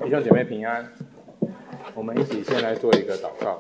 弟兄姐妹平安，我们一起先来做一个祷告。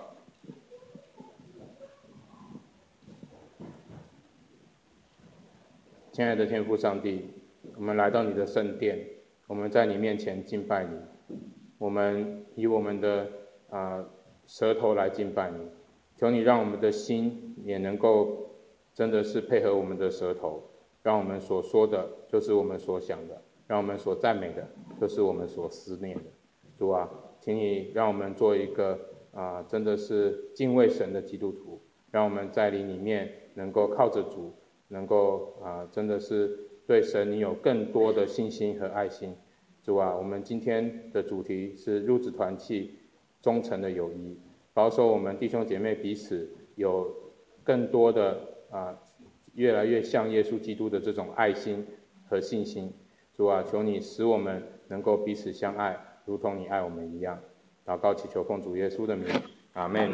亲爱的天父上帝，我们来到你的圣殿，我们在你面前敬拜你，我们以我们的舌头来敬拜你，求你让我们的心也能够真的是配合我们的舌头，让我们所说的就是我们所想的，让我们所赞美的就是我们所思念的。主啊，请你让我们做一个真的是敬畏神的基督徒，让我们在你里面能够靠着主，能够真的是对神你有更多的信心和爱心。主啊，我们今天的主题是入子团契忠诚的友谊，保守我们弟兄姐妹彼此有更多的越来越像耶稣基督的这种爱心和信心。主啊，求你使我们能够彼此相爱，如同你爱我们一样。祷告祈求奉主耶稣的名，阿们。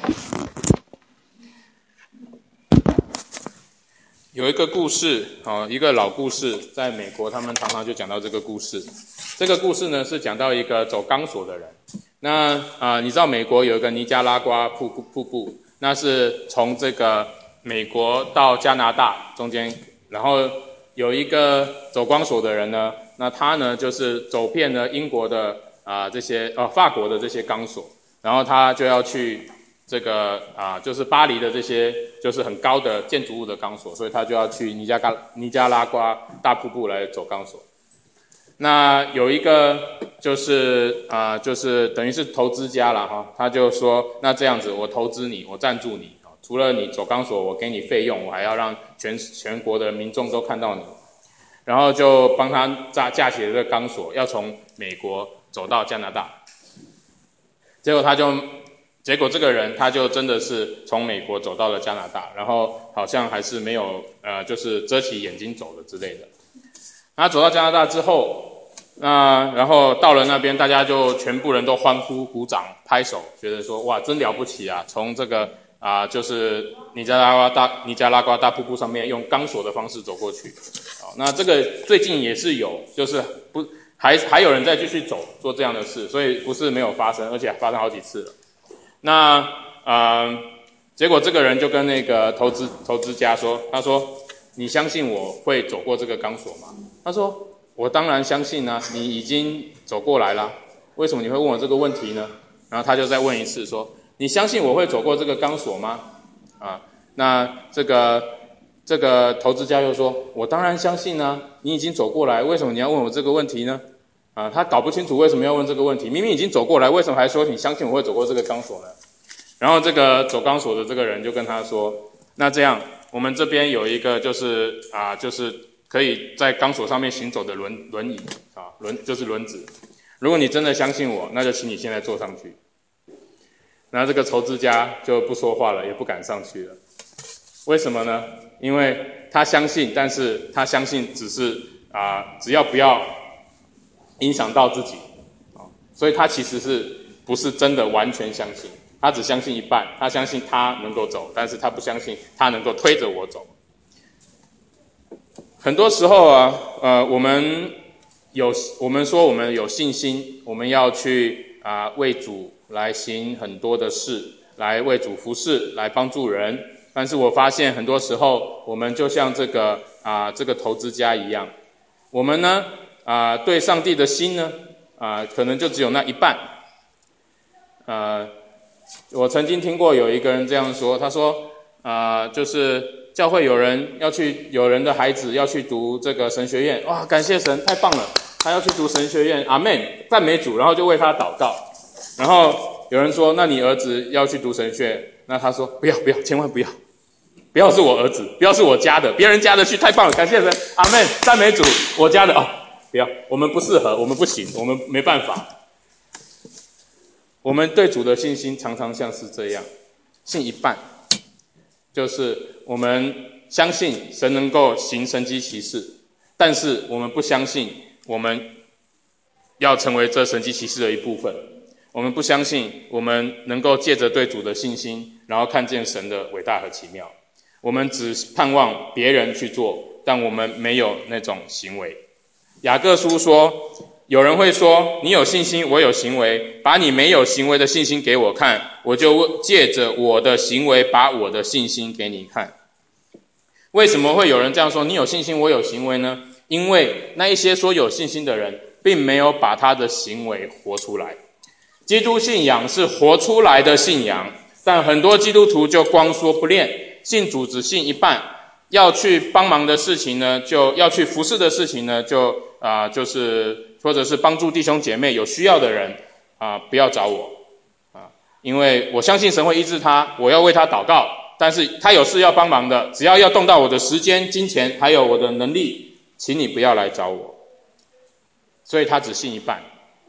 有一个故事，一个老故事，在美国他们常常就讲到这个故事。这个故事呢是讲到一个走钢索的人。那你知道美国有一个尼加拉瓜瀑布，那是从这个美国到加拿大中间，然后有一个走钢索的人呢，那他呢就是走遍了英国的这些法国的这些钢索，然后他就要去这个就是巴黎的这些就是很高的建筑物的钢索，所以他就要去尼加拉瓜大瀑布来走钢索。那有一个就是等于是投资家啦哈，他就说那这样子我投资你，我赞助你，除了你走钢索我给你费用，我还要让全国的民众都看到你，然后就帮他架起了这个钢索，要从美国走到加拿大。结果这个人他就真的是从美国走到了加拿大，然后好像还是没有就是遮起眼睛走了之类的。他走到加拿大之后，然后到了那边，大家就全部人都欢呼、鼓掌、拍手，觉得说哇，真了不起啊！从这个就是尼加拉瓜大瀑布上面用钢索的方式走过去。那这个最近也是有，就是还有人在继续做这样的事，所以不是没有发生，而且发生好几次了。那结果这个人就跟那个投资家说，他说你相信我会走过这个钢索吗？他说我当然相信啊，你已经走过来了，为什么你会问我这个问题呢？然后他就再问一次说，你相信我会走过这个钢索吗？那这个投资家又说，我当然相信啊，你已经走过来，为什么你要问我这个问题呢？他搞不清楚为什么要问这个问题，明明已经走过来，为什么还说你相信我会走过这个钢索呢？然后这个走钢索的这个人就跟他说，那这样我们这边有一个就是可以在钢索上面行走的轮椅就是轮子，如果你真的相信我，那就请你现在坐上去。那这个投资家就不说话了，也不敢上去了。为什么呢？因为他相信，但是他相信只是只要不要影响到自己，所以他其实不是真的完全相信，他只相信一半，他相信他能够走，但是他不相信他能够推着我走。很多时候我们说我们有信心，我们要去为主来行很多的事，来为主服事，来帮助人。但是我发现很多时候我们就像这个投资家一样，我们呢对上帝的心呢可能就只有那一半。我曾经听过有一个人这样说，他说就是教会有人的孩子要去读这个神学院，哇，感谢神，太棒了，他要去读神学院，阿们，赞美主，然后就为他祷告。然后有人说，那你儿子要去读神学院，那他说不要，千万不要是我儿子，不要是我家的，别人家的去，太棒了，感谢神，阿们，赞美主，我家的不要，我们不适合，我们不行，我们没办法。我们对主的信心常常像是这样，信一半，就是我们相信神能够行神迹奇事，但是我们不相信我们要成为这神迹奇事的一部分，我们不相信我们能够借着对主的信心，然后看见神的伟大和奇妙。我们只盼望别人去做，但我们没有那种行为。雅各书说有人会说，你有信心，我有行为，把你没有行为的信心给我看，我就借着我的行为把我的信心给你看。为什么会有人这样说，你有信心，我有行为呢？因为那一些说有信心的人并没有把他的行为活出来。基督信仰是活出来的信仰，但很多基督徒就光说不练，信主只信一半，要去帮忙的事情呢，就要去服侍的事情呢，就是或者是帮助弟兄姐妹有需要的人不要找我因为我相信神会医治他，我要为他祷告，但是他有事要帮忙的，只要动到我的时间、金钱还有我的能力，请你不要来找我。所以他只信一半。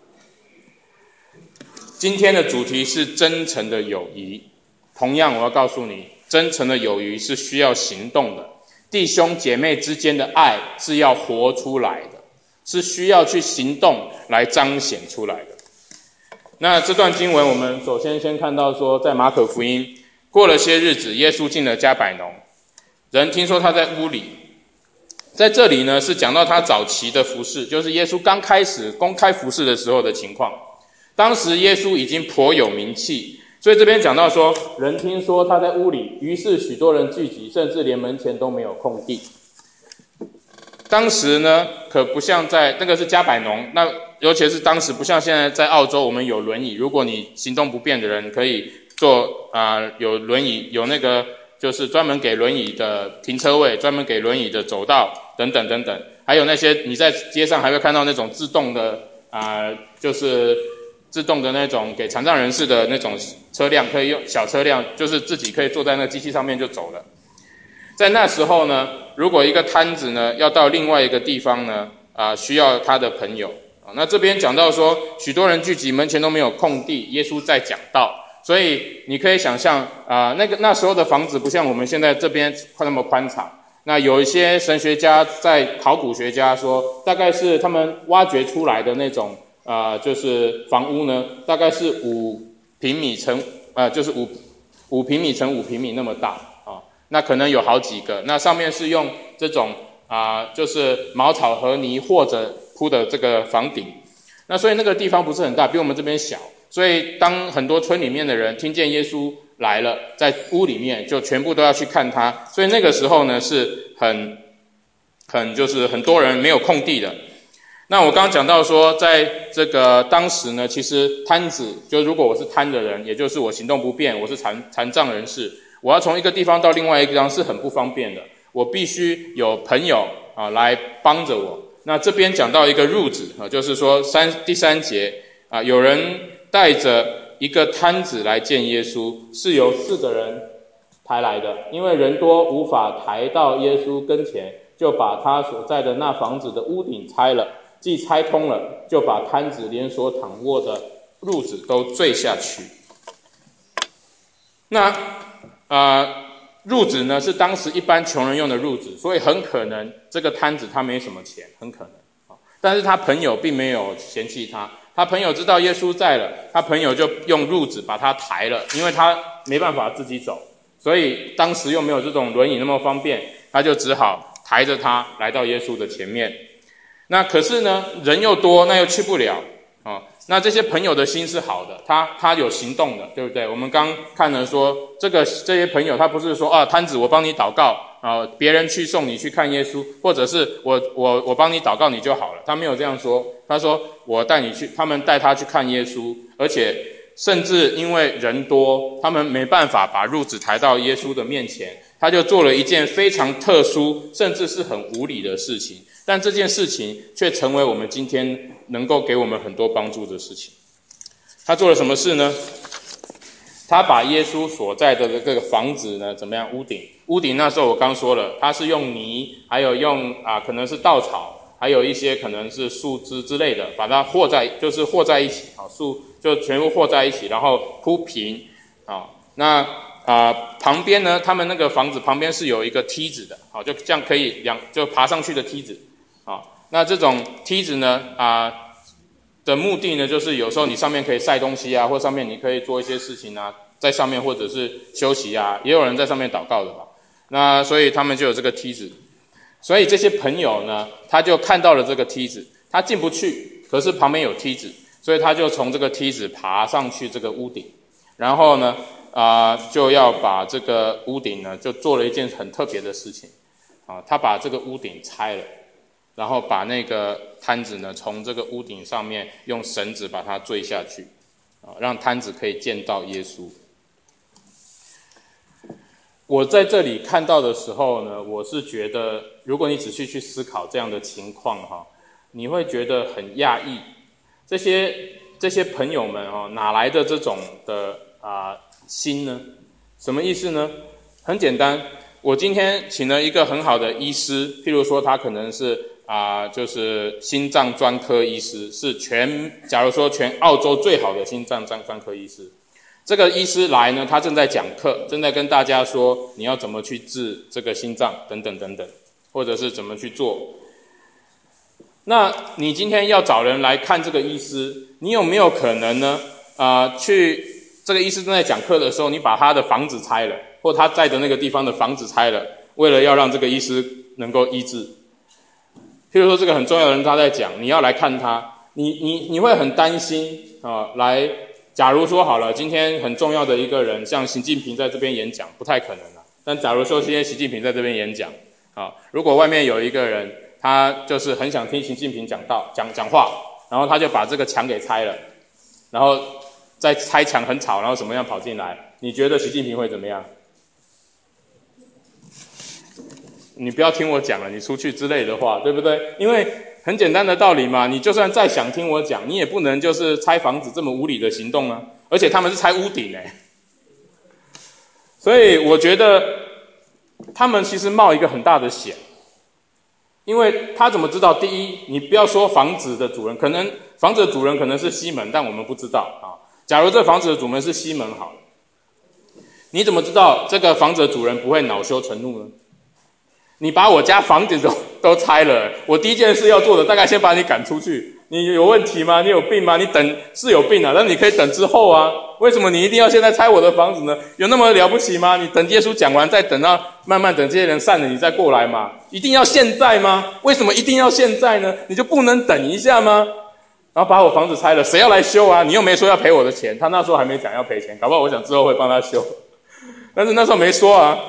今天的主题是真诚的友谊，同样我要告诉你，真诚的友谊是需要行动的，弟兄姐妹之间的爱是要活出来的，是需要去行动来彰显出来的。那这段经文我们首先看到说，在马可福音，过了些日子，耶稣进了加百农，人听说他在屋里。在这里呢，是讲到他早期的服事，就是耶稣刚开始公开服事的时候的情况。当时耶稣已经颇有名气，所以这边讲到说，人听说他在屋里，于是许多人聚集，甚至连门前都没有空地。当时呢，可不像在那个是加百农，那尤其是当时不像现在在澳洲，我们有轮椅，如果你行动不便的人可以坐有轮椅，有那个就是专门给轮椅的停车位，专门给轮椅的走道等等等等，还有那些你在街上还会看到那种自动的就是自动的那种给残障人士的那种车辆，可以用小车辆，就是自己可以坐在那个机器上面就走了。在那时候呢，如果一个摊子呢要到另外一个地方呢需要他的朋友那这边讲到说，许多人聚集，门前都没有空地，耶稣在讲道，所以你可以想象那时候的房子不像我们现在这边那么宽敞。那有一些神学家在考古学家说，大概是他们挖掘出来的那种就是房屋呢，大概是5平米乘就是5平米乘5平米那么大那可能有好几个，那上面是用这种就是茅草和泥或者铺的这个房顶，那所以那个地方不是很大，比我们这边小，所以当很多村里面的人听见耶稣来了，在屋里面就全部都要去看他，所以那个时候呢是就是很多人没有空地的。那我刚刚讲到说，在这个当时呢，其实摊子就如果我是摊的人，也就是我行动不便，我是残障人士，我要从一个地方到另外一个地方是很不方便的，我必须有朋友来帮着我。那这边讲到一个褥子就是说第3节有人带着一个摊子来见耶稣，是由4个人抬来的，因为人多无法抬到耶稣跟前，就把他所在的那房子的屋顶拆了，既拆通了，就把摊子连所躺卧的褥子都坠下去。那褥子呢是当时一般穷人用的褥子，所以很可能这个摊子他没什么钱，很可能但是他朋友并没有嫌弃他，他朋友知道耶稣在了，他朋友就用褥子把他抬了，因为他没办法自己走，所以当时又没有这种轮椅那么方便，他就只好抬着他来到耶稣的前面。那可是呢，人又多，那又去不了那这些朋友的心是好的，他有行动的，对不对？我们刚看了说，这些朋友他不是说摊子我帮你祷告别人去送你去看耶稣，或者是我帮你祷告你就好了，他没有这样说。他说我带你去，他们带他去看耶稣，而且甚至因为人多，他们没办法把褥子抬到耶稣的面前，他就做了一件非常特殊甚至是很无理的事情，但这件事情却成为我们今天能够给我们很多帮助的事情。他做了什么事呢？他把耶稣所在的这个房子呢，怎么样？屋顶那时候我刚说了，他是用泥，还有用可能是稻草，还有一些可能是树枝之类的，把它和在一起树就全部和在一起，然后铺平那旁边呢，他们那个房子旁边是有一个梯子的就这样可以就爬上去的梯子那这种梯子呢的目的呢，就是有时候你上面可以晒东西或上面你可以做一些事情在上面或者是休息也有人在上面祷告的吧。那所以他们就有这个梯子，所以这些朋友呢，他就看到了这个梯子，他进不去， 可是旁边有梯子，所以他就从这个梯子爬上去这个屋顶，然后呢就要把这个屋顶呢就做了一件很特别的事情他把这个屋顶拆了，然后把那个摊子呢从这个屋顶上面用绳子把它坠下去让摊子可以见到耶稣。我在这里看到的时候呢，我是觉得如果你仔细去思考这样的情况你会觉得很讶异，这些朋友们哪来的这种的心呢？什么意思呢？很简单，我今天请了一个很好的医师，譬如说他可能是就是心脏专科医师，是假如说全澳洲最好的心脏专科医师。这个医师来呢，他正在讲课，正在跟大家说你要怎么去治这个心脏等等等等，或者是怎么去做。那你今天要找人来看这个医师，你有没有可能呢去这个医师正在讲课的时候，你把他的房子拆了，或他在的那个地方的房子拆了，为了要让这个医师能够医治。譬如说这个很重要的人他在讲，你要来看他，你会很担心来假如说好了，今天很重要的一个人，像习近平在这边演讲，不太可能了。但假如说今天习近平在这边演讲如果外面有一个人，他就是很想听习近平讲话，然后他就把这个墙给拆了，然后再拆墙很吵，然后什么样跑进来，你觉得习近平会怎么样？你不要听我讲了，你出去之类的话，对不对？因为很简单的道理嘛，你就算再想听我讲，你也不能就是拆房子这么无理的行动啊！而且他们是拆屋顶所以我觉得他们其实冒一个很大的险，因为他怎么知道？第一，你不要说房子的主人，可能房子的主人可能是西门，但我们不知道假如这房子的主人是西门好了，你怎么知道这个房子的主人不会恼羞成怒呢？你把我家房子都拆了，我第一件事要做的大概先把你赶出去。你有问题吗？你有病吗？你等是有病但你可以等之后为什么你一定要现在拆我的房子呢？有那么了不起吗？你等耶稣讲完再等到慢慢等这些人散了你再过来吗？一定要现在吗？为什么一定要现在呢？你就不能等一下吗？然后把我房子拆了，谁要来修你又没说要赔我的钱，他那时候还没讲要赔钱，搞不好我想之后会帮他修，但是那时候没说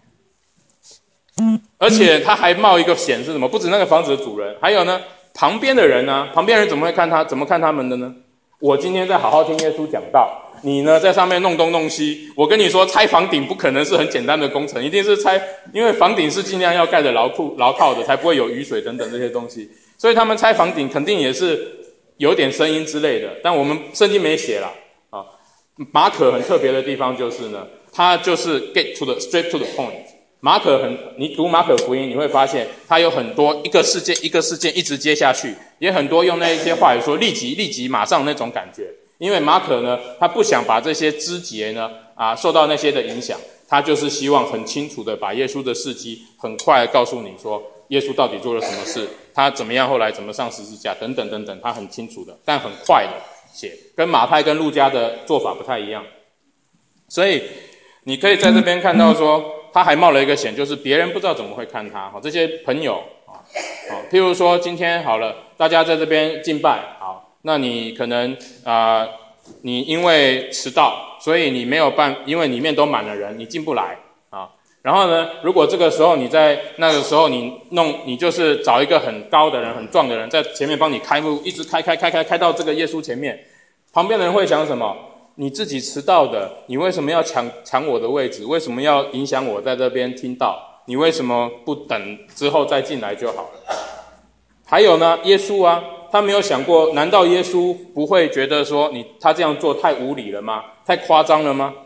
而且他还冒一个险是什么？不止那个房子的主人，还有呢旁边的人旁边人怎么看他们的呢？我今天在好好听耶稣讲道，你呢在上面弄东弄西。我跟你说拆房顶不可能是很简单的工程，一定是因为房顶是尽量要盖得牢靠的，才不会有雨水等等这些东西，所以他们拆房顶肯定也是有点声音之类的，但我们圣经没写啦马可很特别的地方就是呢，他就是 straight to the point。你读马可福音，你会发现他有很多一个事件一直接下去，也很多用那一些话语说立即马上那种感觉。因为马可呢，他不想把这些枝节呢受到那些的影响，他就是希望很清楚的把耶稣的事迹很快告诉你说耶稣到底做了什么事，他怎么样后来怎么上十字架等等等等，他很清楚的，但很快的写，跟马太跟路加的做法不太一样。所以你可以在这边看到说他还冒了一个险，就是别人不知道怎么会看他这些朋友譬如说今天好了，大家在这边敬拜那你可能你因为迟到，所以你没有因为里面都满了人，你进不来然后呢，如果这个时候你在那个时候你就是找一个很高的人很壮的人在前面帮你开路，一直开到这个耶稣前面，旁边的人会想什么？你自己迟到的，你为什么要抢我的位置？为什么要影响我在这边听到？你为什么不等之后再进来就好了？还有呢，耶稣他没有想过，难道耶稣不会觉得说他这样做太无理了吗？太夸张了吗？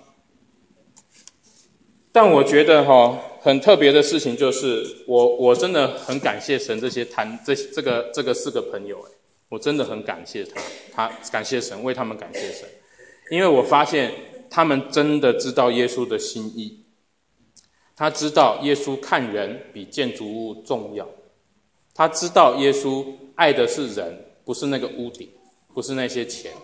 但我觉得很特别的事情就是我真的很感谢神这个4个朋友我真的很感谢他感谢神，为他们感谢神，因为我发现他们真的知道耶稣的心意，他知道耶稣看人比建筑物重要，他知道耶稣爱的是人，不是那个屋顶，不是那些钱。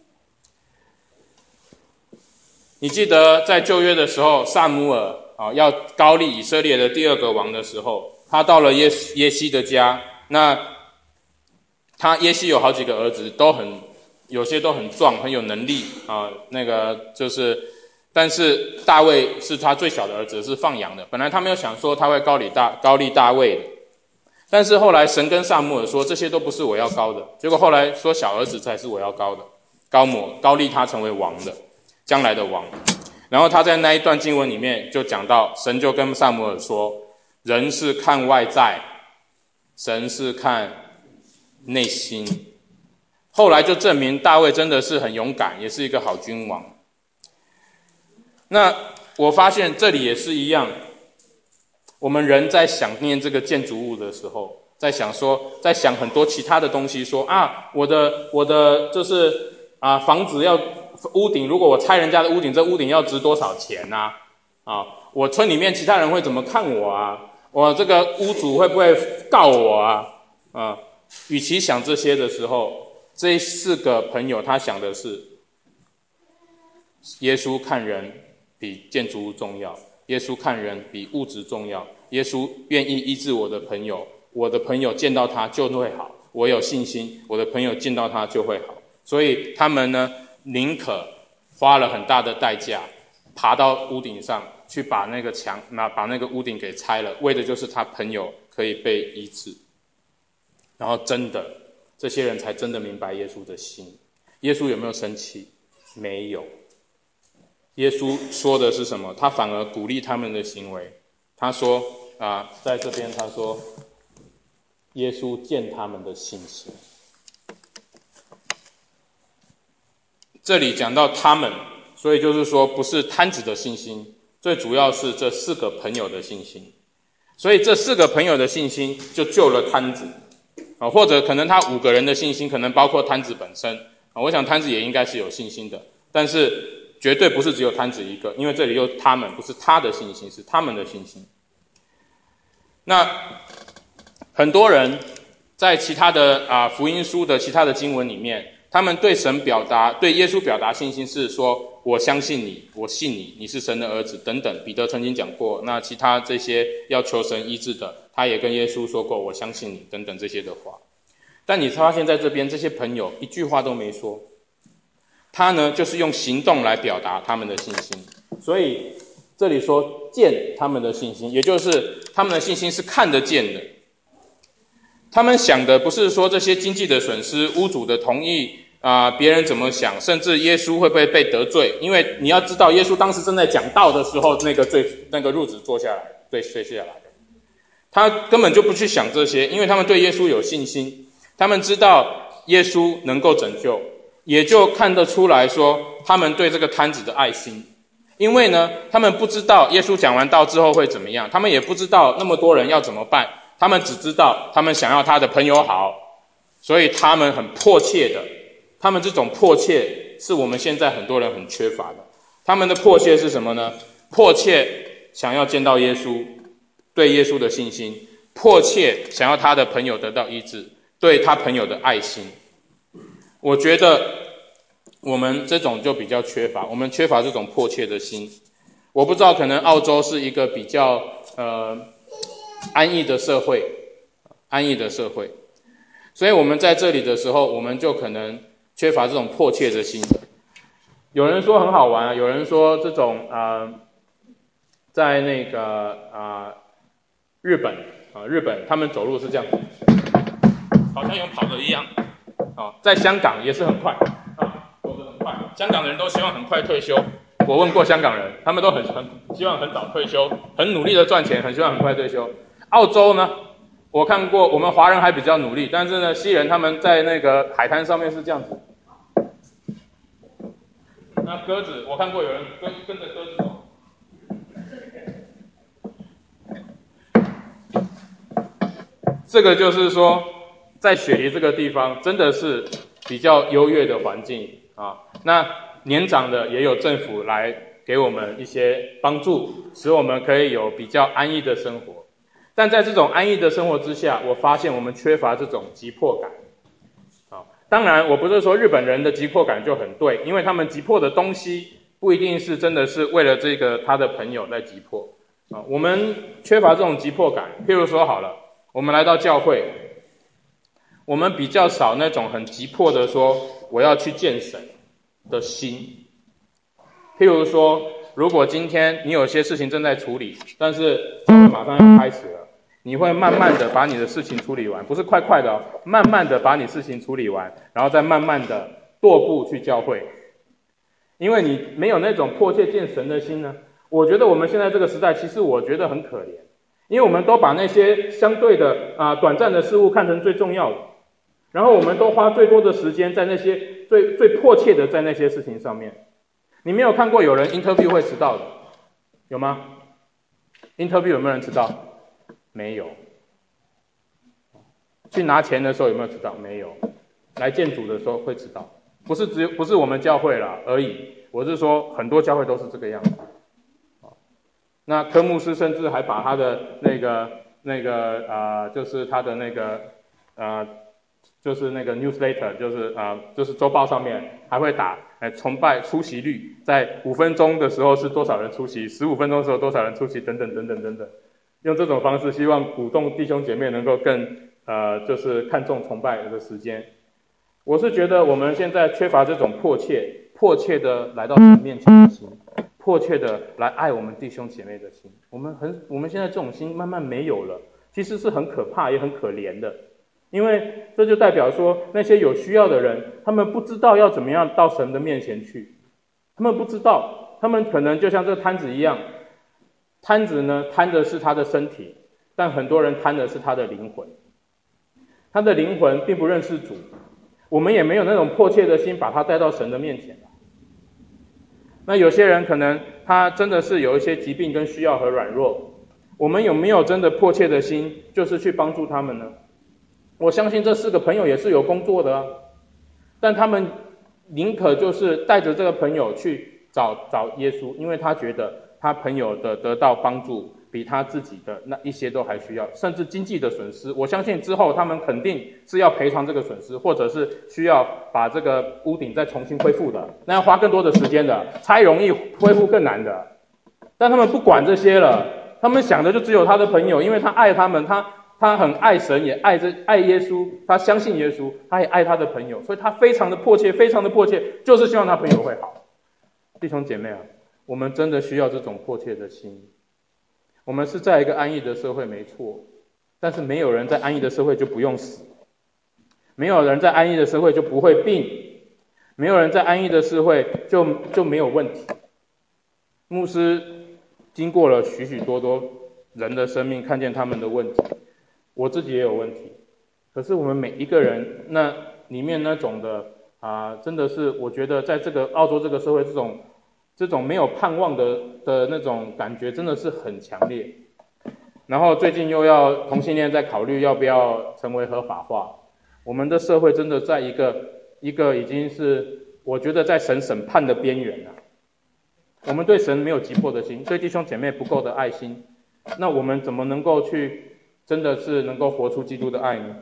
你记得在旧约的时候，撒母耳要膏立以色列的第2个王的时候，他到了耶西的家，那耶西有好几个儿子，有些都很壮，很有能力啊。但是大卫是他最小的儿子，是放羊的。本来他没有想说他会高立大卫的，但是后来神跟撒母耳说，这些都不是我要高的。结果后来说小儿子才是我要高的，高立他成为王的，将来的王。然后他在那一段经文里面就讲到，神就跟撒母耳说，人是看外在，神是看内心。后来就证明大卫真的是很勇敢，也是一个好君王。那我发现这里也是一样，我们人在想念这个建筑物的时候，在想很多其他的东西，说啊，我的就是房子要屋顶，如果我拆人家的屋顶，这屋顶要值多少钱啊？我村里面其他人会怎么看我啊？我这个屋主会不会告我啊？与其想这些的时候，这4个朋友他想的是，耶稣看人比建筑物重要，耶稣看人比物质重要，耶稣愿意医治我的朋友，我的朋友见到他就会好，我有信心，我的朋友见到他就会好。所以他们呢，宁可花了很大的代价，爬到屋顶上去把那个屋顶给拆了，为的就是他朋友可以被医治。然后这些人才真的明白耶稣的心。耶稣有没有生气？没有。耶稣说的是什么？他反而鼓励他们的行为。他说在这边他说，耶稣见他们的信心。这里讲到他们，所以就是说不是摊子的信心，最主要是这4个朋友的信心。所以这4个朋友的信心就救了摊子。或者可能他5个人的信心，可能包括摊子本身。我想摊子也应该是有信心的，但是绝对不是只有摊子一个，因为这里有他们，不是他的信心，是他们的信心。那很多人在其他的福音书的其他的经文里面，他们对耶稣表达信心是说，我相信你，我信你，你是神的儿子等等。彼得曾经讲过，那其他这些要求神医治的，他也跟耶稣说过，我相信你等等这些的话。但你发现在这边这些朋友一句话都没说，他呢就是用行动来表达他们的信心。所以这里说见他们的信心，也就是他们的信心是看得见的。他们想的不是说这些经济的损失，屋主的同意别人怎么想，甚至耶稣会不会被得罪。因为你要知道，耶稣当时正在讲道的时候，那个褥子坐下来，坠下来的。他根本就不去想这些，因为他们对耶稣有信心，他们知道耶稣能够拯救，也就看得出来说他们对这个摊子的爱心。因为呢，他们不知道耶稣讲完道之后会怎么样，他们也不知道那么多人要怎么办，他们只知道他们想要他的朋友好，所以他们很迫切的，他们这种迫切是我们现在很多人很缺乏的。他们的迫切是什么呢？迫切想要见到耶稣，对耶稣的信心，迫切想要他的朋友得到医治，对他朋友的爱心。我觉得我们这种就比较缺乏，我们缺乏这种迫切的心。我不知道，可能澳洲是一个比较安逸的社会，所以我们在这里的时候，我们就可能缺乏这种迫切的心。有人说很好玩啊，有人说这种在那个日本他们走路是这样，好像有跑的一样。在香港也是很快走得很快。香港的人都希望很快退休。我问过香港人，他们都很希望很早退休，很努力的赚钱，很希望很快退休。澳洲呢，我看过，我们华人还比较努力，但是呢，西人他们在那个海滩上面是这样子。那鸽子，我看过有人跟着鸽子走。这个就是说，在雪梨这个地方真的是比较优越的环境啊。那年长的也有政府来给我们一些帮助，使我们可以有比较安逸的生活。但在这种安逸的生活之下，我发现我们缺乏这种急迫感。当然，我不是说日本人的急迫感就很对，因为他们急迫的东西不一定是真的是为了这个他的朋友在急迫我们缺乏这种急迫感。譬如说好了，我们来到教会， 我们比较少那种很急迫的说我要去见神的心。譬如说，如果今天你有些事情正在处理，但是教会马上要开始了，你会慢慢的把你的事情处理完，不是快快的哦，慢慢的把你事情处理完，然后再慢慢的踱步去教会。因为你没有那种迫切见神的心呢，我觉得我们现在这个时代，其实我觉得很可怜，因为我们都把那些相对的短暂的事物看成最重要的，然后我们都花最多的时间在那些最迫切的在那些事情上面。你没有看过有人 interview 会迟到的，有吗？ interview 有没有人迟到？没有。去拿钱的时候有没有迟到？没有。来见主的时候会迟到，不是我们教会啦而已，我是说很多教会都是这个样子。那科牧师甚至还把他的就是他的就是那个 newsletter， 就是周报上面还会打崇拜出席率，在5分钟的时候是多少人出席，15分钟的时候多少人出席，等等等等等等。用这种方式希望鼓动弟兄姐妹能够更就是看重崇拜的时间。我是觉得我们现在缺乏这种迫切的来到神面前的心，迫切的来爱我们弟兄姐妹的心。我们现在这种心慢慢没有了，其实是很可怕也很可怜的。因为这就代表说，那些有需要的人，他们不知道要怎么样到神的面前去，他们不知道，他们可能就像这个摊子一样，摊子呢摊的是他的身体，但很多人摊的是他的灵魂，他的灵魂并不认识主，我们也没有那种迫切的心把他带到神的面前。那有些人可能他真的是有一些疾病跟需要和软弱，我们有没有真的迫切的心，就是去帮助他们呢？我相信这4个朋友也是有工作的但他们宁可就是带着这个朋友去找耶稣，因为他觉得他朋友的得到帮助比他自己的那一些都还需要，甚至经济的损失，我相信之后他们肯定是要赔偿这个损失，或者是需要把这个屋顶再重新恢复的，那要花更多的时间的，拆容易恢复更难的。但他们不管这些了，他们想的就只有他的朋友，因为他爱他们，他很爱神，也爱耶稣，他相信耶稣，他也爱他的朋友，所以他非常的迫切，就是希望他朋友会好。弟兄姐妹啊，我们真的需要这种迫切的心。我们是在一个安逸的社会没错，但是没有人在安逸的社会就不用死，没有人在安逸的社会就不会病，没有人在安逸的社会就没有问题。牧师经过了许许多多人的生命，看见他们的问题，我自己也有问题，可是我们每一个人那里面那种的真的是我觉得在这个澳洲这个社会，这种没有盼望的那种感觉真的是很强烈。然后最近又要同性恋在考虑要不要成为合法化，我们的社会真的在一个已经是我觉得在神审判的边缘了。我们对神没有急迫的心，对弟兄姐妹不够的爱心，那我们怎么能够去真的是能够活出基督的爱呢？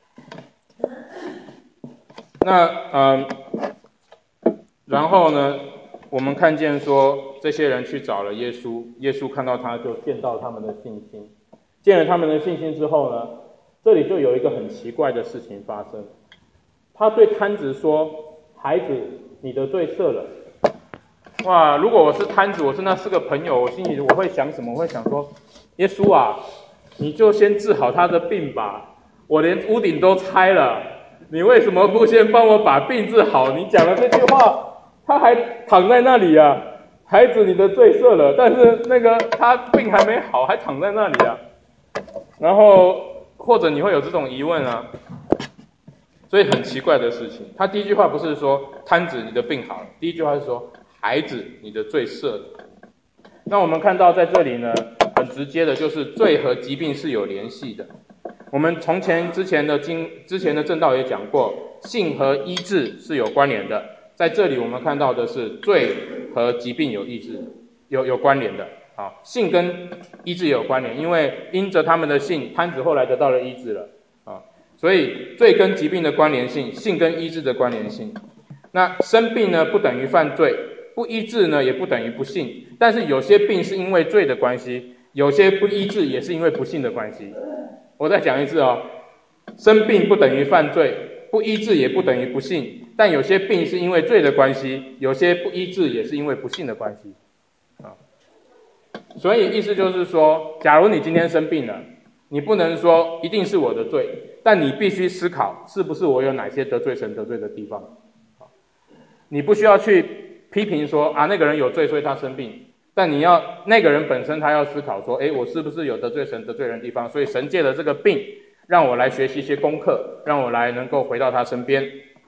那然后呢，我们看见说这些人去找了耶稣，耶稣看到他就见到他们的信心，见了他们的信心之后呢，这里就有一个很奇怪的事情发生。他对摊子说：“孩子，你的罪赦了。”哇！如果我是摊子，我是那4个朋友，我心里我会想什么？我会想说：耶稣啊，你就先治好他的病吧，我连屋顶都拆了，你为什么不先帮我把病治好？你讲了这句话，他还躺在那里啊，孩子，你的罪赦了，但是他病还没好，还躺在那里啊。然后或者你会有这种疑问啊，所以很奇怪的事情，他第一句话不是说摊子你的病好了，第一句话是说孩子你的罪赦了。那我们看到在这里呢，很直接的就是罪和疾病是有联系的。我们之前的正道也讲过，信和医治是有关联的。在这里我们看到的是罪和疾病有关联的。信跟医治也有关联，因为因着他们的信，摊子后来得到了医治了。所以罪跟疾病的关联性，信跟医治的关联性。那生病呢不等于犯罪，不医治呢也不等于不信，但是有些病是因为罪的关系，有些不医治也是因为不信的关系。我再讲一次生病不等于犯罪，不医治也不等于不信，但有些病是因为罪的关系，有些不医治也是因为不信的关系。所以意思就是说，假如你今天生病了，你不能说一定是我的罪，但你必须思考是不是我有哪些得罪神得罪的地方。你不需要去批评说那个人有罪所以他生病，但你要那个人本身他要思考说，我是不是有得罪神得罪人的地方，所以神借了这个病让我来学习一些功课，让我来能够回到他身边。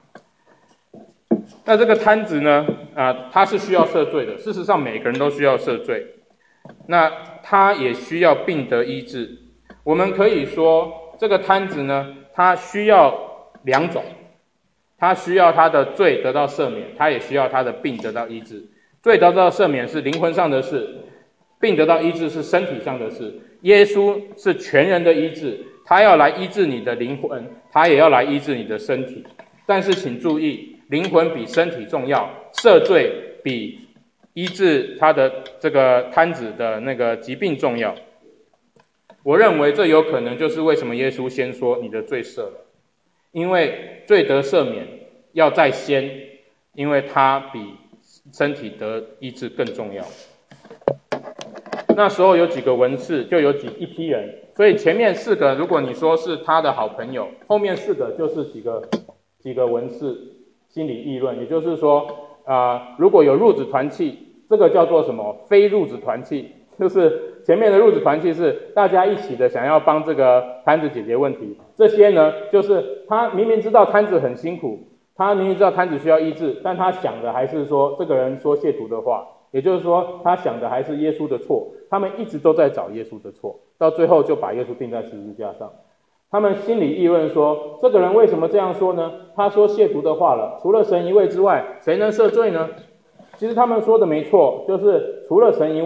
那这个摊子呢他是需要赦罪的，事实上每个人都需要赦罪，那他也需要病得医治。我们可以说这个摊子呢，他需要两种，他需要他的罪得到赦免，他也需要他的病得到医治。罪得到赦免是灵魂上的事，病得到医治是身体上的事。耶稣是全人的医治，他要来医治你的灵魂，他也要来医治你的身体。但是请注意，灵魂比身体重要，赦罪比医治他的这个摊子的那个疾病重要。我认为这有可能就是为什么耶稣先说你的罪赦了，因为罪得赦免要在先，因为它比身体得医治更重要。那时候有几个文士，就有一批人，所以前面4个如果你说是他的好朋友，后面4个就是几个文士心理议论。也就是说如果有入子团契，这个叫做什么？非入子团契，就是前面的入子团契是大家一起的想要帮这个摊子解决问题，这些呢就是他明明知道摊子很辛苦，他明明知道摊子需要医治，但他想的还是说这个人说亵渎的话，也就是说他想的还是耶稣的错，他们一直都在找耶稣的错，到最后就把耶稣钉在十字架上。他们心里议论说，这个人为什么这样说呢？他说亵渎的话了，除了神一位之外，谁能赦罪呢？其实他们说的没错，就是除了神一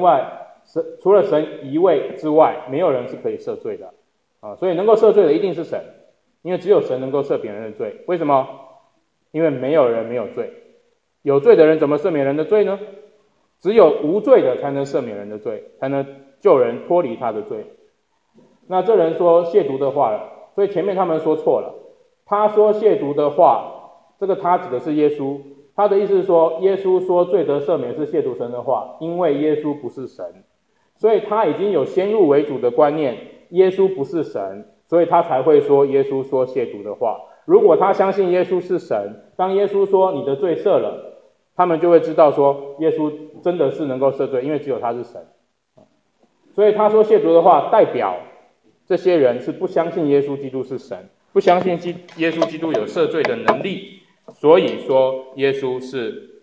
位之外，没有人是可以赦罪的所以能够赦罪的一定是神，因为只有神能够赦免人的罪。为什么？因为没有人没有罪，有罪的人怎么赦免人的罪呢？只有无罪的才能赦免人的罪，才能救人脱离他的罪。那这人说亵渎的话了，所以前面他们说错了。他说亵渎的话，这个他指的是耶稣，他的意思是说，耶稣说罪得赦免是亵渎神的话，因为耶稣不是神，所以他已经有先入为主的观念，耶稣不是神，所以他才会说耶稣说亵渎的话。如果他相信耶稣是神，当耶稣说你的罪赦了，他们就会知道说耶稣真的是能够赦罪，因为只有他是神。所以他说亵渎的话，代表这些人是不相信耶稣基督是神，不相信耶稣基督有赦罪的能力，所以说耶稣是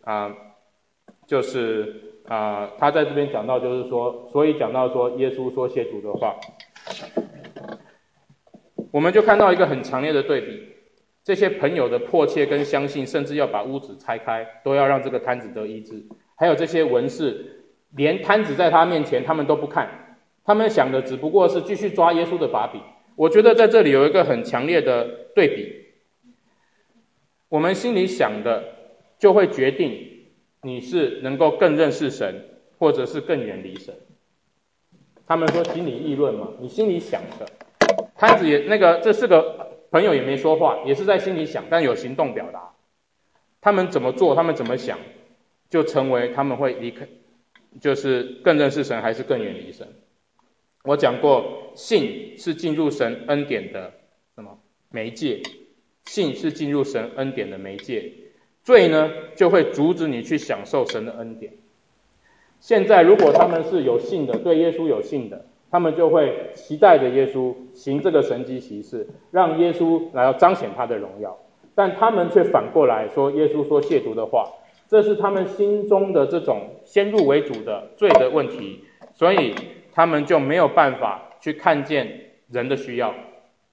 他在这边讲到就是说，所以讲到说耶稣说亵渎的话，我们就看到一个很强烈的对比，这些朋友的迫切跟相信，甚至要把屋子拆开，都要让这个摊子得医治。还有这些文士，连摊子在他面前他们都不看，他们想的只不过是继续抓耶稣的把柄。我觉得在这里有一个很强烈的对比，我们心里想的就会决定你是能够更认识神，或者是更远离神。他们说心理议论嘛，你心里想的，摊子也这4个朋友也没说话，也是在心里想，但有行动表达。他们怎么做，他们怎么想，就成为他们会离开，就是更认识神还是更远离神。我讲过，信是进入神恩典的媒介，信是进入神恩典的媒介，罪呢就会阻止你去享受神的恩典。现在如果他们是有信的，对耶稣有信的，他们就会期待着耶稣行这个神迹奇事，让耶稣来要彰显他的荣耀。但他们却反过来说耶稣说亵渎的话，这是他们心中的这种先入为主的罪的问题，所以他们就没有办法去看见人的需要，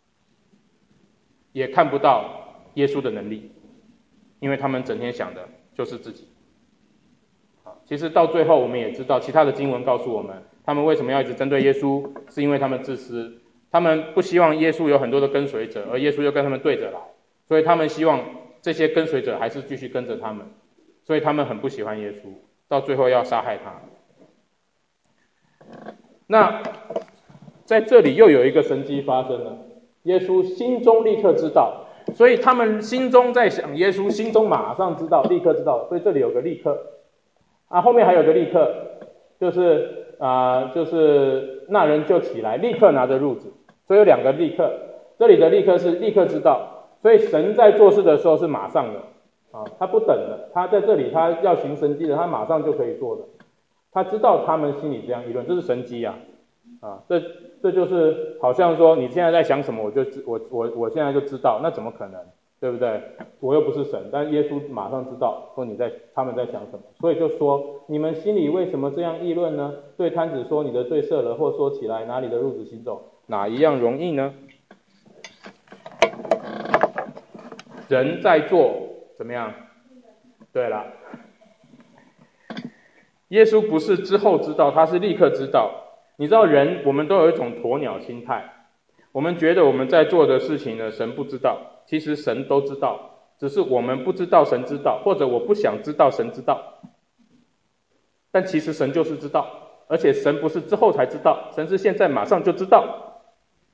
也看不到耶稣的能力，因为他们整天想的就是自己。其实到最后我们也知道，其他的经文告诉我们，他们为什么要一直针对耶稣，是因为他们自私，他们不希望耶稣有很多的跟随者，而耶稣又跟他们对着来，所以他们希望这些跟随者还是继续跟着他们，所以他们很不喜欢耶稣，到最后要杀害他。那在这里又有一个神迹发生了， 耶稣心中立刻知道，所以他们心中在想，耶稣心中马上知道，立刻知道，所以这里有个立刻后面还有个立刻，就是那人就起来，立刻拿着褥子，所以有2个立刻，这里的立刻是立刻知道，所以神在做事的时候是马上的他不等的，他在这里他要行神迹的，他马上就可以做的，他知道他们心里这样议论，这是神迹这就是好像说你现在在想什么，我现在就知道，那怎么可能，对不对？我又不是神，但耶稣马上知道说他们在想什么，所以就说你们心里为什么这样议论呢？对摊子说你的罪赦了，或说起来拿你的褥子行走，哪一样容易呢？人在做怎么样？对了，耶稣不是之后知道，他是立刻知道。你知道人我们都有一种鸵鸟心态，我们觉得我们在做的事情呢，神不知道，其实神都知道，只是我们不知道神知道，或者我不想知道神知道，但其实神就是知道，而且神不是之后才知道，神是现在马上就知道。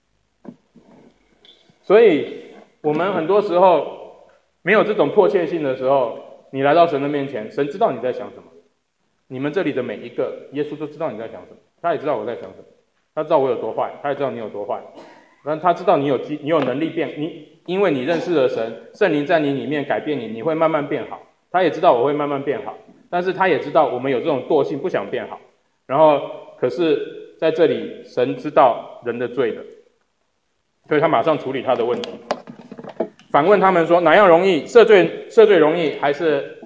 所以我们很多时候没有这种迫切性的时候，你来到神的面前，神知道你在想什么，你们这里的每一个，耶稣都知道你在想什么，他也知道我在想什么，他知道我有多坏，他也知道你有多坏，但他知道你有能力变，因为你认识了神，圣灵在你里面改变你，你会慢慢变好，他也知道我会慢慢变好，但是他也知道我们有这种惰性，不想变好，然后可是在这里神知道人的罪的，所以他马上处理他的问题。反问他们说，哪样容易？赦罪容易，还是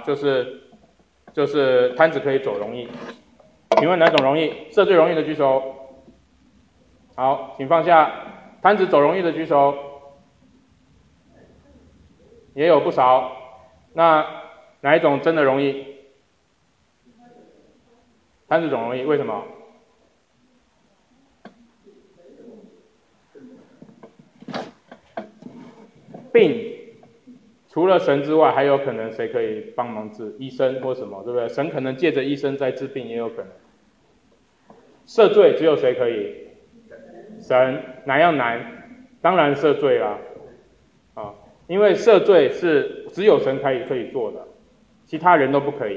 就是摊子可以走容易？请问哪种容易？赦罪容易的举手。好，请放下。摊子走容易的举手。也有不少。那哪一种真的容易？摊子走容易，为什么？病除了神之外，还有可能谁可以帮忙治？医生或什么，对不对？神可能借着医生在治病，也有可能。赦罪只有谁可以？神。哪样难？当然赦罪啦，因为赦罪是只有神可以做的，其他人都不可以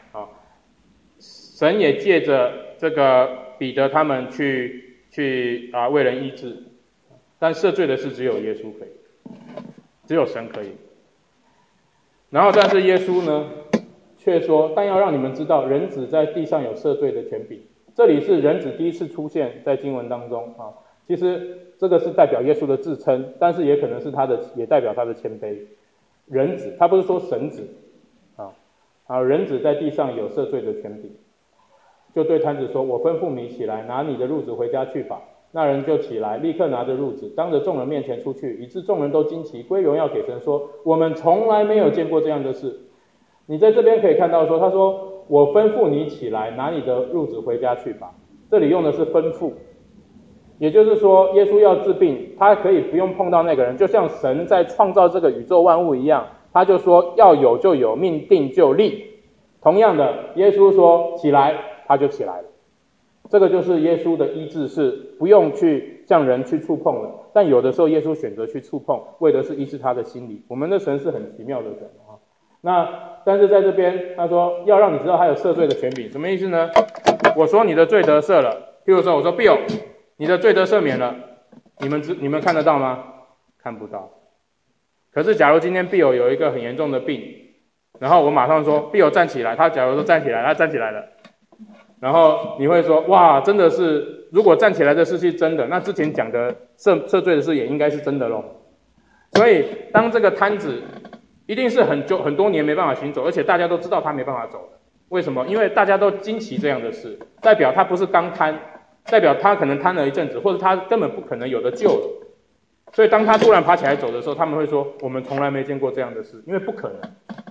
神也借着这个彼得他们去为人医治，但赦罪的是只有耶稣可以，只有神可以。然后但是耶稣呢却说，但要让你们知道，人子在地上有赦罪的权柄。这里是人子第一次出现在经文当中其实这个是代表耶稣的自称，但是也可能是也代表他的谦卑。人子，他不是说神子人子在地上有赦罪的权柄，就对摊子说，我吩咐你起来，拿你的褥子回家去吧。那人就起来，立刻拿着褥子，当着众人面前出去，以致众人都惊奇，归荣耀给神，说，我们从来没有见过这样的事。你在这边可以看到说，他说，我吩咐你起来，拿你的褥子回家去吧。这里用的是吩咐，也就是说，耶稣要治病，他可以不用碰到那个人，就像神在创造这个宇宙万物一样，他就说要有就有，命定就立。同样的，耶稣说起来，他就起来了。这个就是耶稣的医治，是不用去向人去触碰了，但有的时候耶稣选择去触碰，为的是医治他的心理。我们的神是很奇妙的神但是在这边他说要让你知道他有赦罪的权柄，什么意思呢？我说你的罪得赦了，譬如说我说 Bill 你的罪得赦免了，你们看得到吗？看不到。可是假如今天 Bill 有一个很严重的病，然后我马上说 Bill 站起来，他假如说站起来，他站起来了，然后你会说哇，真的是，如果站起来的事是真的，那之前讲的赦罪的事也应该是真的咯。所以当这个摊子一定是很多年没办法行走，而且大家都知道他没办法走的。为什么？因为大家都惊奇这样的事，代表他不是刚瘫，代表他可能瘫了一阵子，或者他根本不可能有的救了。所以当他突然爬起来走的时候，他们会说我们从来没见过这样的事，因为不可能。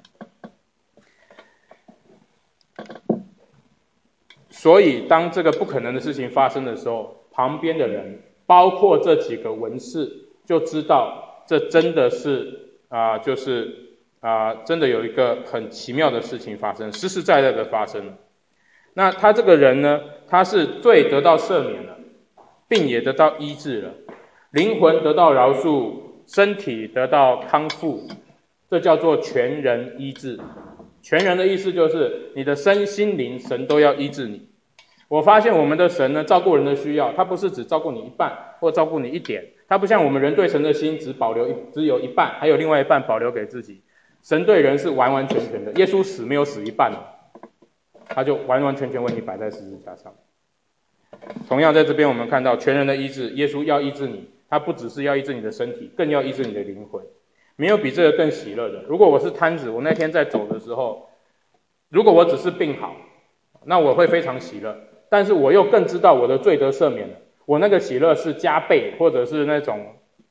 所以当这个不可能的事情发生的时候，旁边的人包括这几个文士就知道这真的是真的有一个很奇妙的事情发生，实实在在的发生了。那他这个人呢，他是罪得到赦免了，病也得到医治了。 灵魂得到饶恕，身体得到康复，这叫做全人医治。全人的意思就是你的身心灵，神都要医治你。我发现我们的神呢，照顾人的需要，他不是只照顾你一半或照顾你一点，他不像我们人对神的心只有一半，还有另外一半保留给自己。神对人是完完全全的，耶稣死没有死一半，他就完完全全为你摆在十字架上。同样在这边我们看到全人的医治，耶稣要医治你，他不只是要医治你的身体，更要医治你的灵魂。没有比这个更喜乐的。如果我是瘫子，我那天在走的时候，如果我只是病好，那我会非常喜乐，但是我又更知道我的罪得赦免了，我那个喜乐是加倍，或者是那种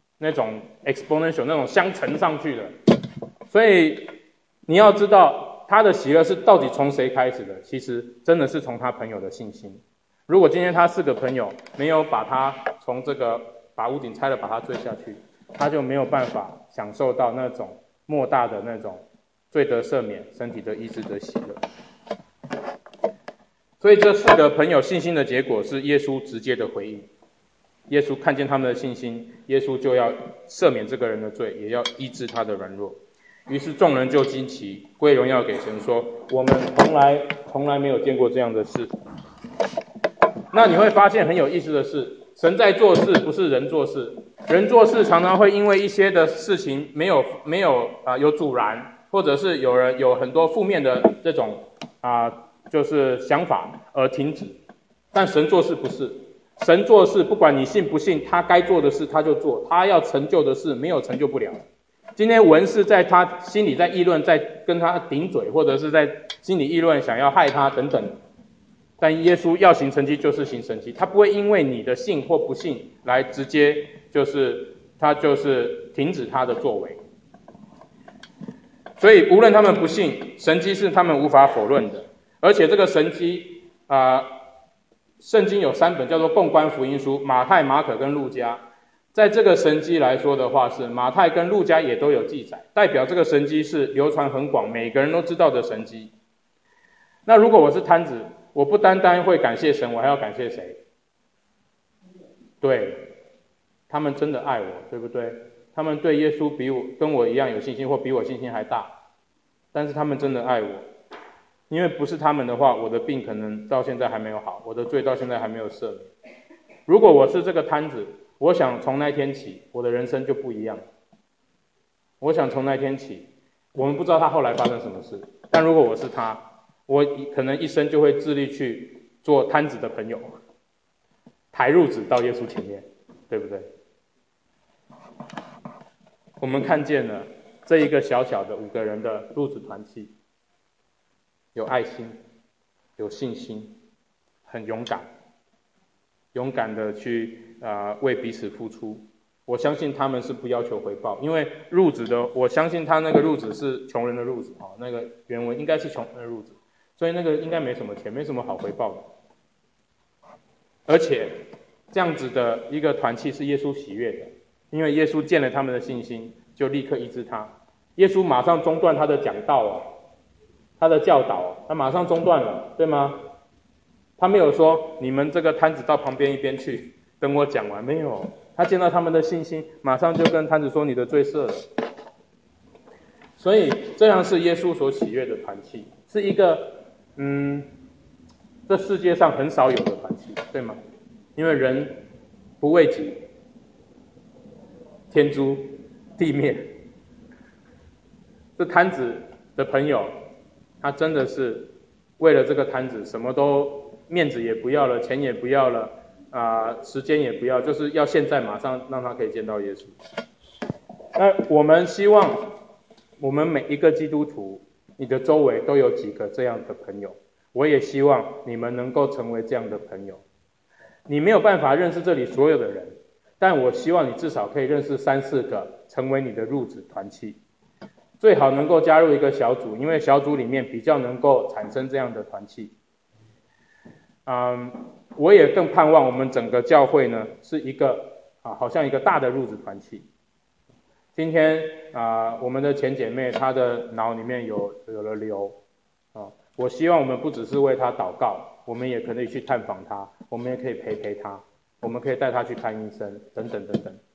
exponential 那种相乘上去的。所以你要知道他的喜乐是到底从谁开始的，其实真的是从他朋友的信心。如果今天他4个朋友没有把他从这个把屋顶拆了把他坠下去，他就没有办法享受到那种莫大的那种罪得赦免、身体的医治的喜乐。所以这4个朋友信心的结果是耶稣直接的回应。耶稣看见他们的信心，耶稣就要赦免这个人的罪，也要医治他的软弱。于是众人就惊奇，归荣耀给神，说：我们从来没有见过这样的事。那你会发现很有意思的是，神在做事，不是人做事。人做事常常会因为一些的事情有阻拦，或者是有很多负面的这种就是想法而停止。但神做事不是，神做事不管你信不信，他该做的事他就做，他要成就的事没有成就不了。今天文士在他心里在议论，在跟他顶嘴，或者是在心里议论想要害他等等，但耶稣要行神迹就是行神迹，他不会因为你的信或不信来直接他停止他的作为。所以无论他们不信，神迹是他们无法否认的。而且这个神迹圣经有3本叫做共观福音书，马太、马可跟路加。在这个神迹来说的话，是马太跟路加也都有记载，代表这个神迹是流传很广，每个人都知道的神迹。那如果我是瘫子，我不单单会感谢神，我还要感谢谁？对，他们真的爱我，对不对？他们对耶稣跟我一样有信心，或比我信心还大，但是他们真的爱我。因为不是他们的话，我的病可能到现在还没有好，我的罪到现在还没有赦免。如果我是这个瘫子，我想从那天起，我的人生就不一样。我想从那天起，我们不知道他后来发生什么事，但如果我是他，我可能一生就会致力去做瘫子的朋友，抬褥子到耶稣前面，对不对？我们看见了这一个小小的5个人的褥子团契，有爱心，有信心，很勇敢的去为彼此付出。我相信他们是不要求回报，因为褥子我相信他那个褥子是穷人的褥子，那个原文应该是穷人的褥子，所以那个应该没什么钱，没什么好回报的。而且这样子的一个团契是耶稣喜悦的，因为耶稣见了他们的信心，就立刻医治他。耶稣马上中断他的讲道他的教导他马上中断了，对吗？他没有说你们这个摊子到旁边一边去，等我讲完，没有。他见到他们的信心，马上就跟摊子说你的罪赦了。所以这样是耶稣所喜悦的团契，是一个这世界上很少有的团契，对吗？因为人不为己，天诛地灭。这摊子的朋友，他真的是为了这个摊子，什么都面子也不要了，钱也不要了，时间也不要，就是要现在马上让他可以见到耶稣。那我们希望我们每一个基督徒，你的周围都有几个这样的朋友。我也希望你们能够成为这样的朋友。你没有办法认识这里所有的人，但我希望你至少可以认识3、4个，成为你的褥子团契。最好能够加入一个小组，因为小组里面比较能够产生这样的团契。我也更盼望我们整个教会呢是一个好像一个大的褥子团契。今天我们的前姐妹她的脑里面有了瘤我希望我们不只是为她祷告，我们也可以去探访她，我们也可以陪她，我们可以带她去看医生等等等等。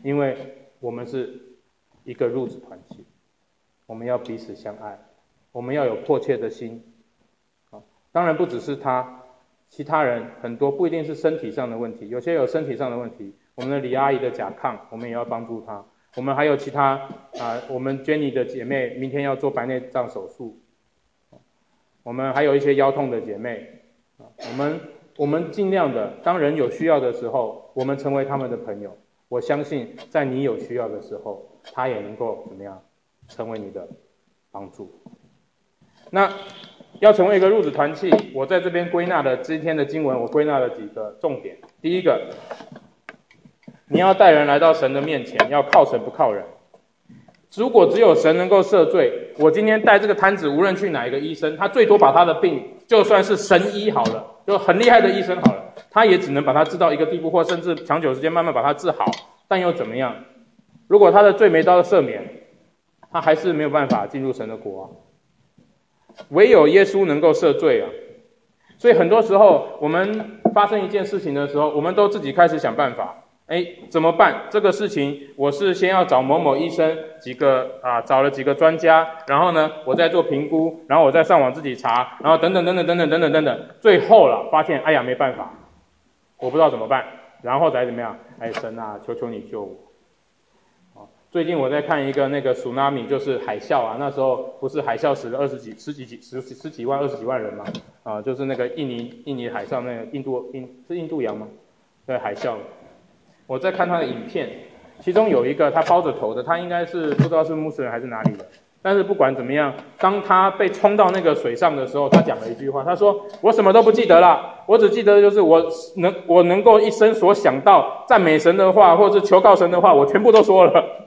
因为我们是一个入子团体，我们要彼此相爱，我们要有迫切的心。当然不只是他，其他人很多不一定是身体上的问题，有些有身体上的问题，我们的李阿姨的甲亢，我们也要帮助她。我们还有其他我们 Jenny 的姐妹明天要做白内障手术，我们还有一些腰痛的姐妹，我们尽量的，当人有需要的时候，我们成为他们的朋友。我相信在你有需要的时候，他也能够怎么样成为你的帮助。那要成为一个入子团契，我在这边归纳的今天的经文，我归纳了几个重点。第一个，你要带人来到神的面前，要靠神不靠人。如果只有神能够赦罪，我今天带这个摊子，无论去哪一个医生，他最多把他的病，就算是神医好了，就很厉害的医生好了，他也只能把他治到一个地步，或甚至长久时间慢慢把他治好。但又怎么样？如果他的罪没到赦免，他还是没有办法进入神的国啊。唯有耶稣能够赦罪啊。所以很多时候我们发生一件事情的时候，我们都自己开始想办法。怎么办？这个事情我是先要找某某医生，找了几个专家，然后呢，我再做评估，然后我再上网自己查，然后等等，最后了发现，哎呀没办法，我不知道怎么办，然后再怎么样？神啊，求求你救我！最近我在看一个那个 tsunami， 就是海啸啊，那时候不是海啸死了十几万、20几万人嘛，就是那个印尼海上那个印度洋吗？对，海啸。我在看他的影片，其中有一个他包着头的，他应该是不知道是穆斯林还是哪里的，但是不管怎么样，当他被冲到那个水上的时候，他讲了一句话，他说：“我什么都不记得了，我只记得就是我能够一生所想到赞美神的话，或者是求告神的话，我全部都说了。”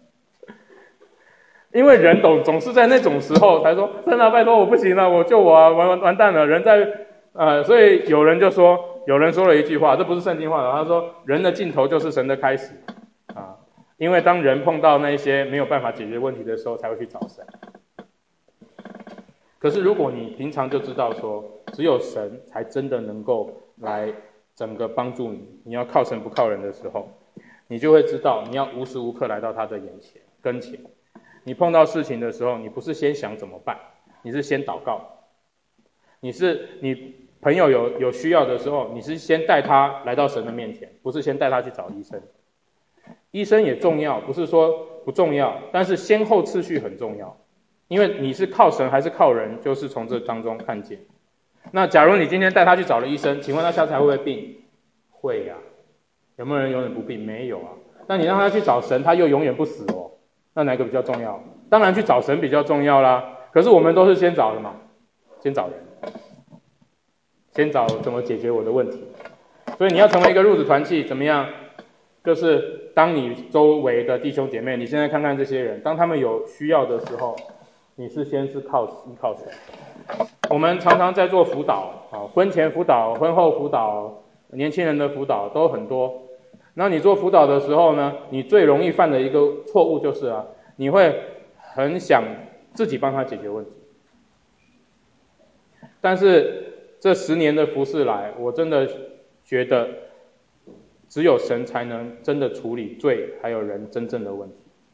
因为人总是在那种时候才说：“神啊，拜托我不行了，我救我啊，完蛋了。”人在所以有人说了一句话，这不是圣经话的，他说人的尽头就是神的开始啊，因为当人碰到那些没有办法解决问题的时候，才会去找神。可是如果你平常就知道说，只有神才真的能够来整个帮助你，你要靠神不靠人的时候，你就会知道你要无时无刻来到他的跟前。你碰到事情的时候，你不是先想怎么办，你是先祷告。你朋友有需要的时候，你是先带他来到神的面前，不是先带他去找医生。医生也重要，不是说不重要，但是先后次序很重要。因为你是靠神还是靠人，就是从这当中看见。那假如你今天带他去找了医生，请问他下次还会不会病？会呀。有没有人永远不病？没有啊。那你让他去找神，他又永远不死哦。那哪个比较重要？当然去找神比较重要啦。可是我们都是先找什么？先找人，先找怎么解决我的问题。所以你要成为一个入子团契，怎么样？就是当你周围的弟兄姐妹，你现在看看这些人，当他们有需要的时候，你是先是依靠谁？我们常常在做辅导婚前辅导、婚后辅导、年轻人的辅导都很多。那你做辅导的时候呢，你最容易犯的一个错误就是你会很想自己帮他解决问题。但是这10年的服事来，我真的觉得只有神才能真的处理罪还有人真正的问题。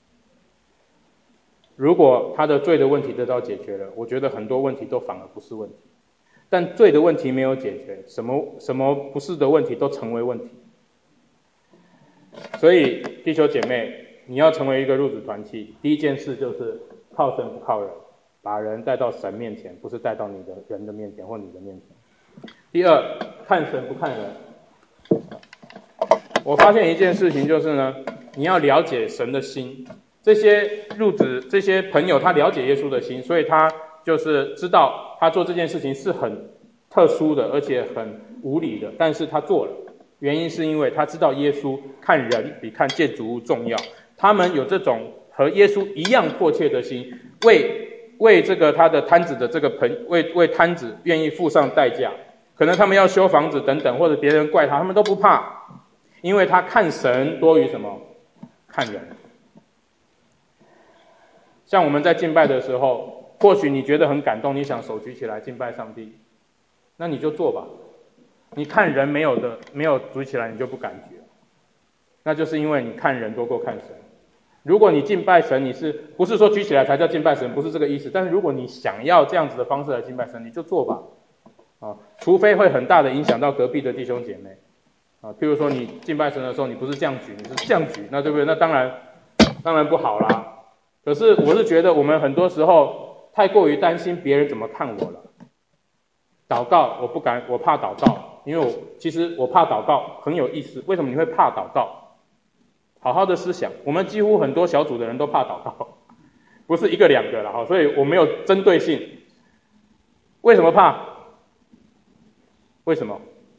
如果他的罪的问题得到解决了，我觉得很多问题都反而不是问题。但罪的问题没有解决，什么不是的问题都成为问题。所以弟兄姐妹，你要成为一个入子团契，第一件事就是靠神不靠人，把人带到神面前，不是带到你的人的面前或你的面前。第二，看神不看人。我发现一件事情就是呢，你要了解神的心。这些朋友他了解耶稣的心，所以他就是知道他做这件事情是很特殊的，而且很无理的，但是他做了。原因是因为他知道耶稣看人比看建筑物重要，他们有这种和耶稣一样迫切的心，为这个他的摊子的这个为摊子愿意付上代价，可能他们要修房子等等，或者别人怪他们都不怕，因为他看神多于什么？看人。像我们在敬拜的时候，或许你觉得很感动，你想手举起来敬拜上帝，那你就做吧。你看人没有举起来，你就不感觉。 那就是因为你看人多过看神。如果你敬拜神，你不是说举起来才叫敬拜神，不是这个意思。但是如果你想要这样子的方式来敬拜神，你就做吧，除非会很大的影响到隔壁的弟兄姐妹，譬如说你敬拜神的时候，你不是这样举，你是这样举，那对不对？那当然不好啦。可是我是觉得我们很多时候太过于担心别人怎么看我了。祷告我怕祷告，因为其实我怕祷告很有意思。为什么你会怕祷告？好好的思想，我们几乎很多小组的人都怕祷告，不是一个两个啦，所以我没有针对性。为什么怕？为什么？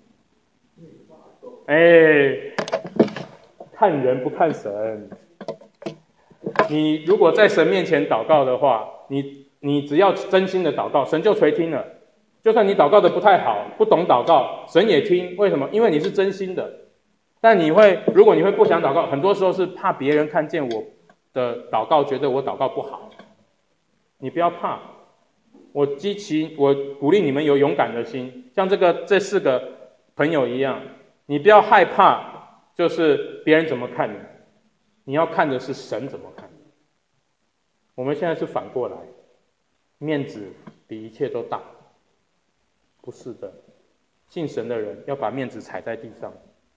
看人不看神。你如果在神面前祷告的话，你只要真心的祷告，神就垂听了。就算你祷告的不太好，不懂祷告，神也听。为什么？因为你是真心的。但如果你会不想祷告，很多时候是怕别人看见我的祷告，觉得我祷告不好。你不要怕，我鼓励你们有勇敢的心，像这4个朋友一样，你不要害怕，就是别人怎么看你，你要看的是神怎么看你。我们现在是反过来，面子比一切都大，不是的，信神的人要把面子踩在地上。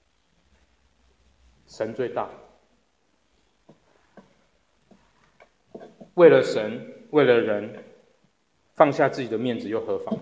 神最大，为了神，为了人，放下自己的面子又何妨？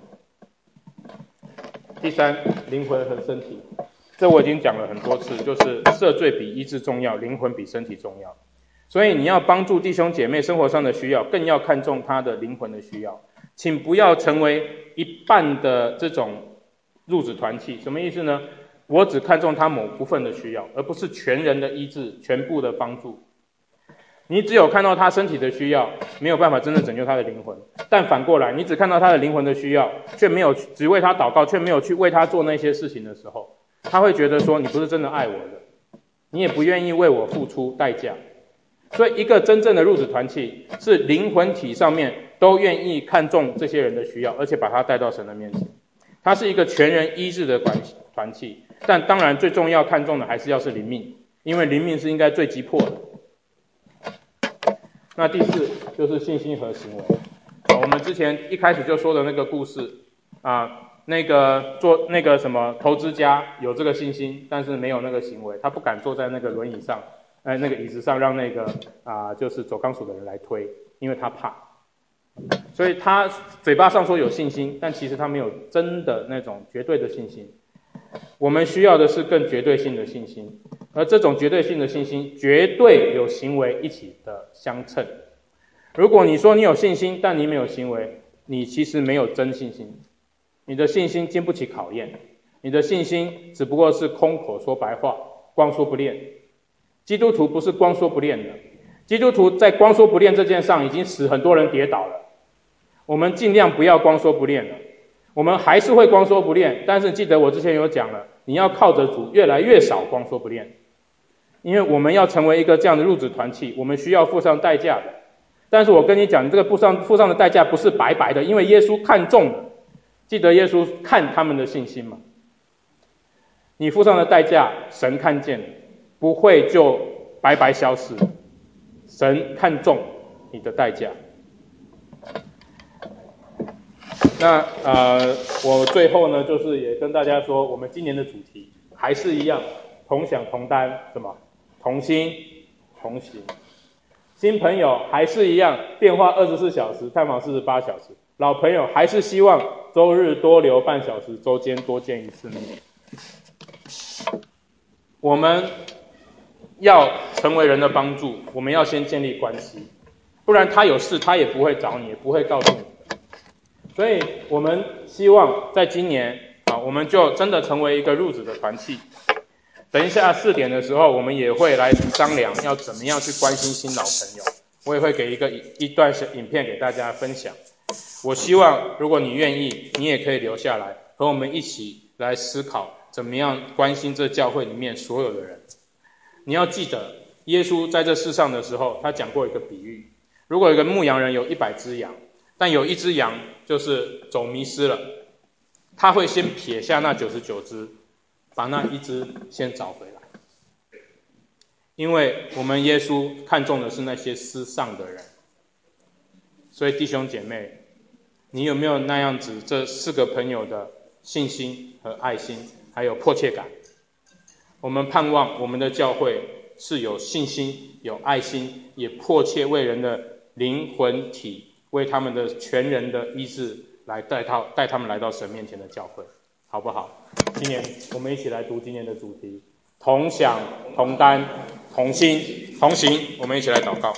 第3，灵魂和身体，这我已经讲了很多次，就是赦罪比医治重要，灵魂比身体重要。所以你要帮助弟兄姐妹生活上的需要，更要看重他的灵魂的需要。请不要成为一半的这种入子团契，什么意思呢？我只看重他某部分的需要，而不是全人的医治，全部的帮助。你只有看到他身体的需要，没有办法真正拯救他的灵魂。但反过来，你只看到他的灵魂的需要，却没有只为他祷告，却没有去为他做那些事情的时候，他会觉得说你不是真的爱我的，你也不愿意为我付出代价。所以一个真正的入子团契，是灵魂体上面都愿意看重这些人的需要，而且把他带到神的面前。它是一个全人医治的团契，但当然最重要看重的还是要是灵命，因为灵命是应该最急迫的。那第4就是信心和行为。我们之前一开始就说的那个故事那个什么投资家有这个信心，但是没有那个行为，他不敢坐在那个轮椅上，那个椅子上让那个就是走钢索的人来推，因为他怕。所以他嘴巴上说有信心，但其实他没有真的那种绝对的信心。我们需要的是更绝对性的信心，而这种绝对性的信心绝对有行为一起的相称。如果你说你有信心，但你没有行为，你其实没有真信心，你的信心经不起考验，你的信心只不过是空口说白话，光说不练。基督徒不是光说不练的，基督徒在光说不练这件上已经使很多人跌倒了。我们尽量不要光说不练了，我们还是会光说不练，但是记得我之前有讲了，你要靠着主越来越少光说不练，因为我们要成为一个这样的入子团契，我们需要付上代价的。但是我跟你讲，你这个付上的代价不是白白的，因为耶稣看重的，记得耶稣看他们的信心嘛。你付上的代价，神看见，不会就白白消失，神看重你的代价。那我最后呢，就是也跟大家说，我们今年的主题还是一样，同享同担，什么？同心同行。新朋友还是一样，变化24小时，探访48小时。老朋友还是希望周日多留半小时，周间多见一次面。我们要成为人的帮助，我们要先建立关系，不然他有事他也不会找你，也不会告诉你的。所以我们希望在今年我们就真的成为一个入子的团契。等一下4点的时候，我们也会来商量要怎么样去关心新老朋友。我也会给一段影片给大家分享。我希望如果你愿意，你也可以留下来和我们一起来思考怎么样关心这教会里面所有的人。你要记得，耶稣在这世上的时候，他讲过一个比喻，如果有一个牧羊人有100只羊，但有一只羊就是走迷失了，他会先撇下那99只，把那一只先找回来。 因为我们耶稣看重的是那些失丧的人。所以弟兄姐妹，你有没有那样子这4个朋友的信心和爱心，还有迫切感？我们盼望我们的教会是有信心、有爱心，也迫切为人的灵魂体，为他们的全人的医治来带他们来到神面前的教会，好不好？今年我们一起来读今年的主题：同享、同担、同心、同行。我们一起来祷告。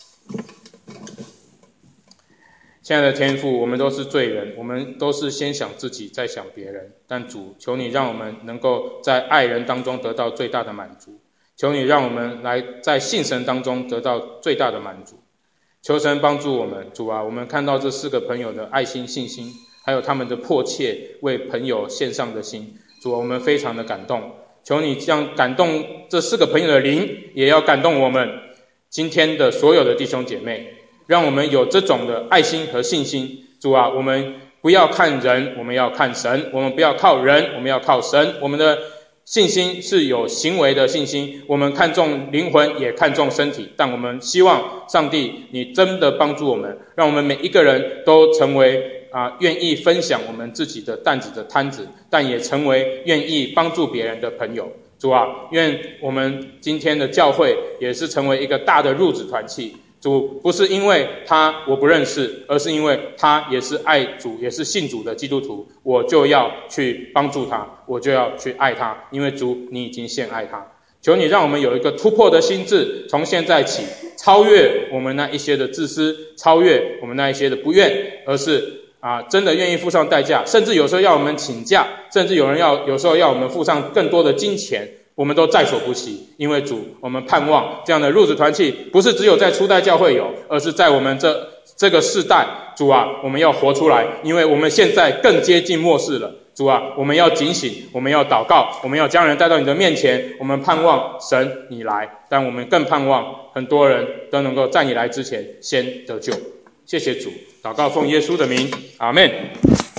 亲爱的天父，我们都是罪人，我们都是先想自己再想别人，但主，求你让我们能够在爱人当中得到最大的满足，求你让我们来在信神当中得到最大的满足。求神帮助我们，主啊，我们看到这4个朋友的爱心、信心，还有他们的迫切为朋友献上的心，主啊，我们非常的感动。求你将感动这4个朋友的灵，也要感动我们今天的所有的弟兄姐妹，让我们有这种的爱心和信心。主啊，我们不要看人，我们要看神，我们不要靠人，我们要靠神。我们的信心是有行为的信心，我们看重灵魂，也看重身体，但我们希望上帝你真的帮助我们，让我们每一个人都成为愿意分享我们自己的担子的摊子，但也成为愿意帮助别人的朋友。主啊，愿我们今天的教会也是成为一个大的入子团契。主，不是因为我不认识，而是因为他也是爱主，也是信主的基督徒，我就要去帮助他，我就要去爱他，因为主你已经先爱他。求你让我们有一个突破的心智，从现在起超越我们那一些的自私，超越我们那一些的不愿，而是真的愿意付上代价，甚至有时候要我们请假，甚至有时候要我们付上更多的金钱，我们都在所不惜。因为主，我们盼望这样的入子团契不是只有在初代教会有，而是在我们这个世代，主啊，我们要活出来，因为我们现在更接近末世了。主啊，我们要警醒，我们要祷告，我们要将人带到你的面前，我们盼望神你来，但我们更盼望很多人都能够在你来之前先得救。谢谢主，祷告奉耶稣的名，阿们。